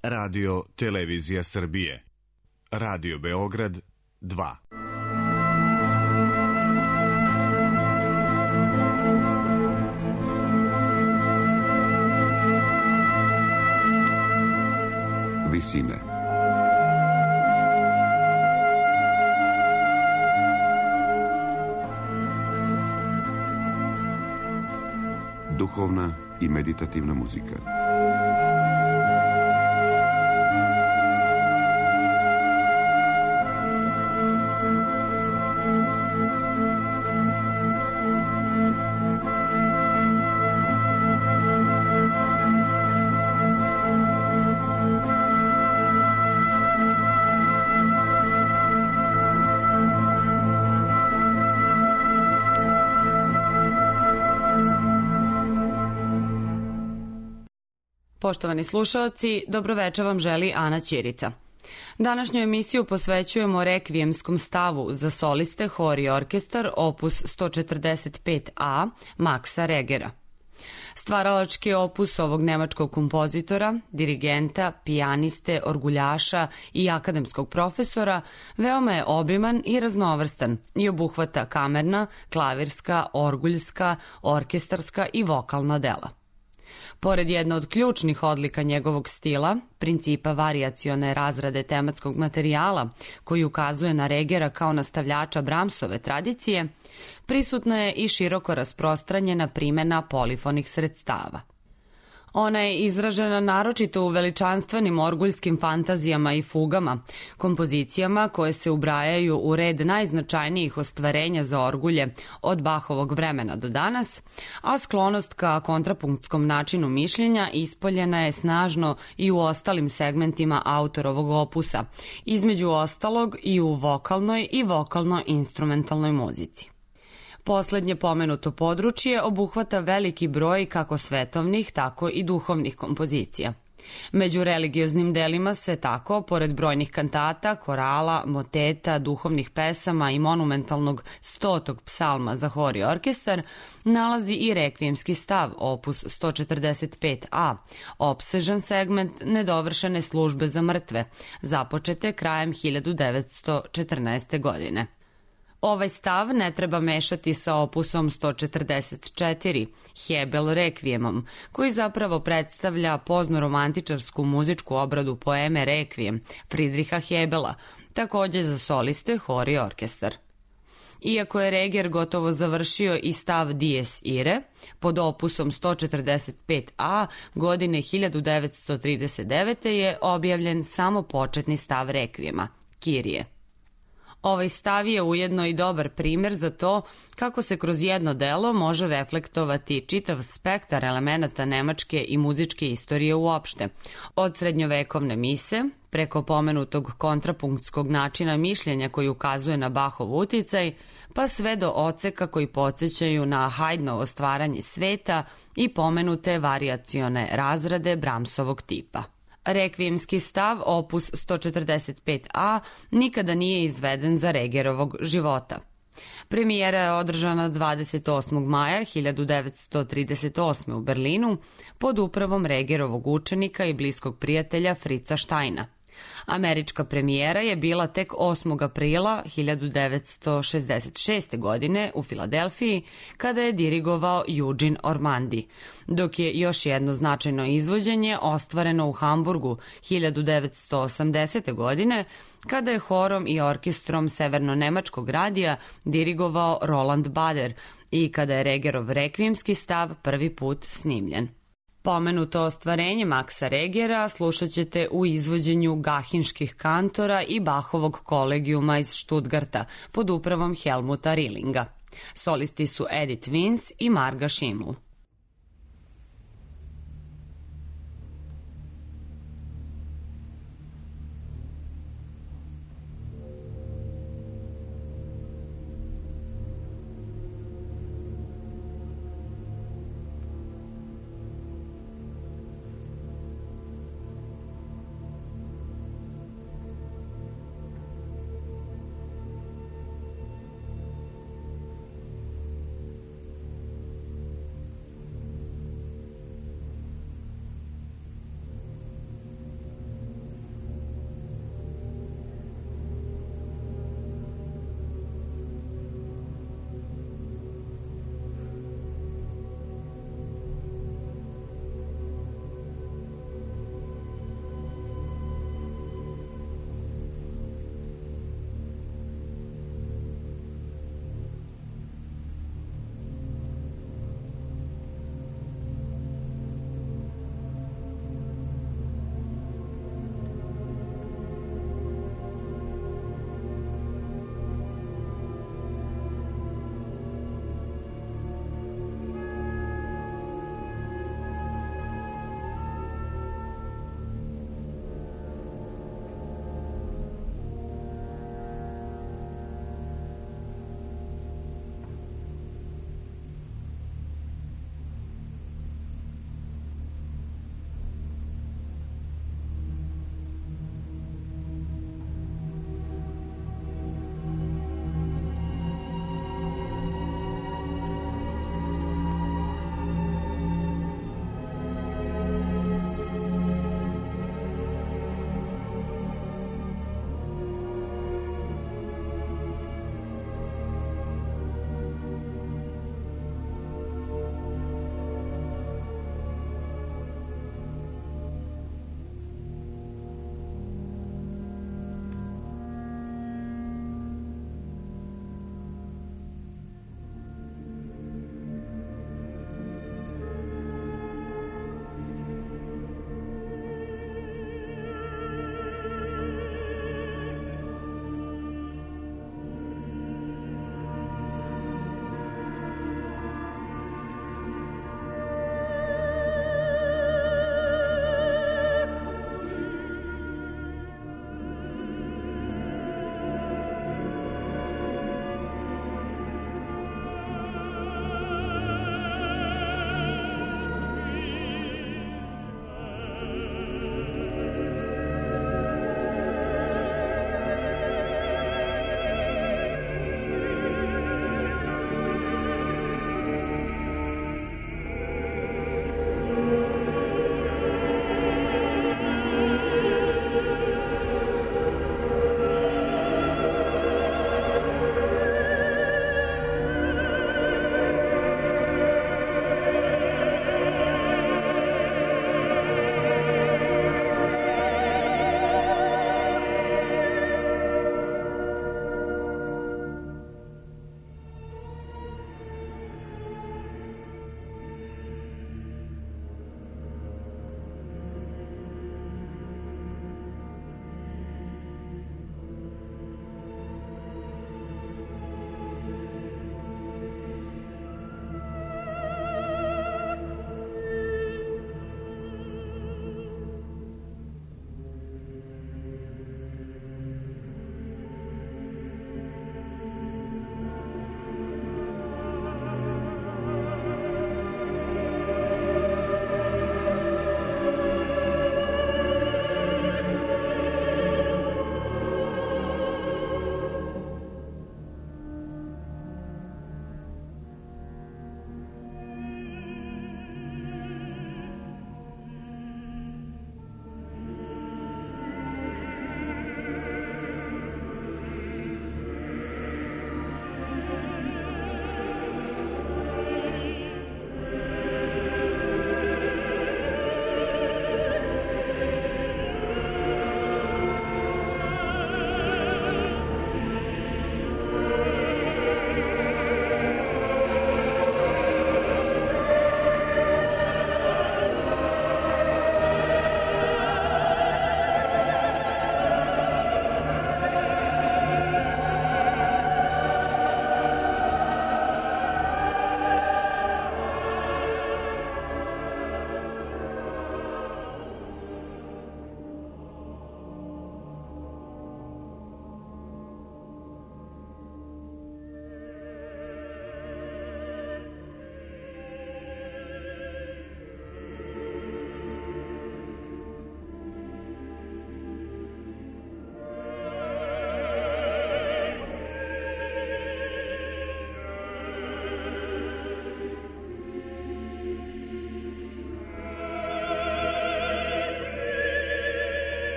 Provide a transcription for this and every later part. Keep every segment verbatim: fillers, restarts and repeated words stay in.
Radio Televizija Srbije. Radio Beograd dva. Visine. Duhovna i meditativna muzika. Poštovani slušaoci, dobroveče vam želi Ana Ćirica. Današnju emisiju posvećujemo rekvijemskom stavu za soliste, hor i orkestar opus sto četrdeset pet a Maxa Regera. Stvaralački opus ovog nemačkog kompozitora, dirigenta, pijaniste, orguljaša i akademskog profesora veoma je obiman i raznovrstan i obuhvata kamerna, klavirska, orguljska, orkestarska i vokalna dela. Pored jedna od ključnih odlika njegovog stila, principa varijacione razrade tematskog materijala, koji ukazuje na Regera kao nastavljača Brahmsove tradicije, prisutna je i široko rasprostranjena primjena polifonih sredstava. Ona je izražena naročito u veličanstvenim orguljskim fantazijama i fugama, kompozicijama koje se ubrajaju u red najznačajnijih ostvarenja za orgulje od Bachovog vremena do danas, a sklonost ka kontrapunktskom načinu mišljenja ispoljena je snažno i u ostalim segmentima autorovog opusa, između ostalog i u vokalnoj i vokalno-instrumentalnoj muzici. Poslednje pomenuto područje obuhvata veliki broj kako svetovnih, tako i duhovnih kompozicija. Među religioznim delima se tako, pored brojnih kantata, korala, moteta, duhovnih pesama i monumentalnog stotog psalma za hor i orkestar, nalazi i rekvijemski stav, opus sto četrdeset pet a, opsežan segment nedovršene službe za mrtve, započete krajem hiljadu devetsto četrnaeste. godine. Ovaj stav ne treba mešati sa opusom sto četrdeset četiri, Hebel rekvijemom, koji zapravo predstavlja pozno-romantičarsku muzičku obradu poeme Rekvijem Fridriha Hebela, takođe za soliste, hor i orkestar. Iako je Reger gotovo završio i stav Dies Irae, pod opusom sto četrdeset pet a godine hiljadu devetsto trideset devete. je objavljen samo početni stav Rekvijema, Kirije. Ovaj stav je ujedno i dobar primer za to kako se kroz jedno delo može reflektovati čitav spektar elemenata nemačke i muzičke istorije uopšte, od srednjovekovne mise, preko pomenutog kontrapunktskog načina mišljenja koji ukazuje na Bachov uticaj, pa sve do odseka koji podsjećaju na Haydnovo stvaranje sveta i pomenute varijacione razrade Brahmsovog tipa. Rekvijemski stav, opus sto četrdeset pet a, nikada nije izveden za Regerovog života. Premijera je održana dvadeset osmog maja hiljadu devetsto trideset osme. u Berlinu pod upravom Regerovog učenika i bliskog prijatelja Fritza Steina. Američka premijera je bila tek osmog aprila hiljadu devetsto šezdeset šeste. godine u Filadelfiji, kada je dirigovao Eugene Ormandy, dok je još jedno značajno izvođenje ostvareno u Hamburgu hiljadu devetsto osamdesete. godine, kada je horom i orkestrom Severno-nemačkog radija dirigovao Roland Bader i kada je Regerov rekvijemski stav prvi put snimljen. Pomenuto ostvarenje Maxa Regera slušat ćete u izvođenju Gahinških kantora i Bachovog kolegijuma iz Stuttgarta pod upravom Helmuta Rillinga. Solisti su Edith Vince i Marga Schimmel.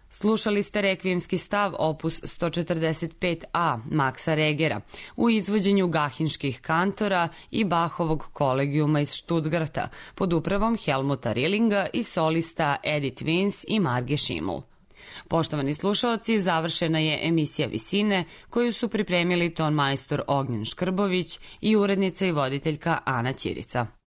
Slušali ste rekvijemski stav opus sto četrdeset pet a Maksa Regera u izvođenju gahinških kantora i Bachovog kolegijuma iz Stuttgarta pod upravom Helmuta Rillinga i solista Edith Vins i Marge Schimmel. Poštovani slušaoci, završena je emisija Visine koju su pripremili ton majstor Ognjen Škrbović i urednica i voditeljka Ana Ćirica.